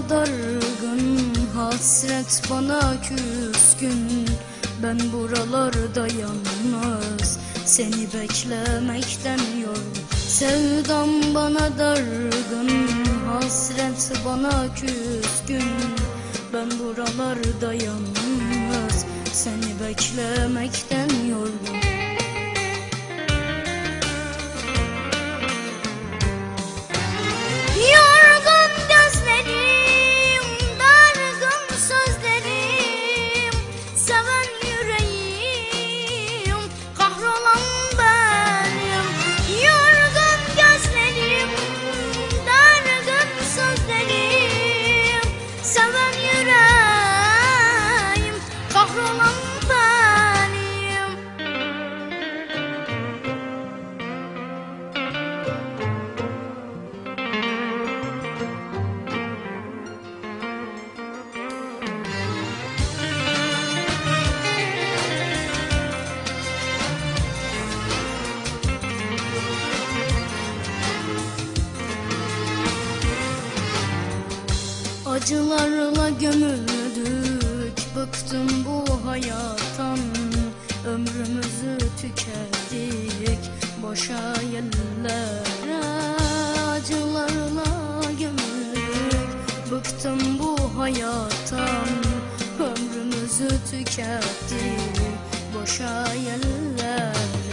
bana dargın, hasret bana küskün. Ben buralarda yalnız, seni beklemekten yorgun. Sevdam bana dargın, hasret bana küskün. Ben buralarda yalnız, seni beklemekten yorgun. Yorgun gözlerim, dargın sözlerim, seven yüreğim, kahrolan benim. Yorgun gözlerim, dargın sözlerim, seven yüreğim, kahrolan benim. Acılarla gömüldük, bıktım bu hayattan. Ömrümüzü tükettik boşa yerlere. Acılarla gömüldük, bıktım bu hayattan. Ömrümüzü tükettik boşa yerlere.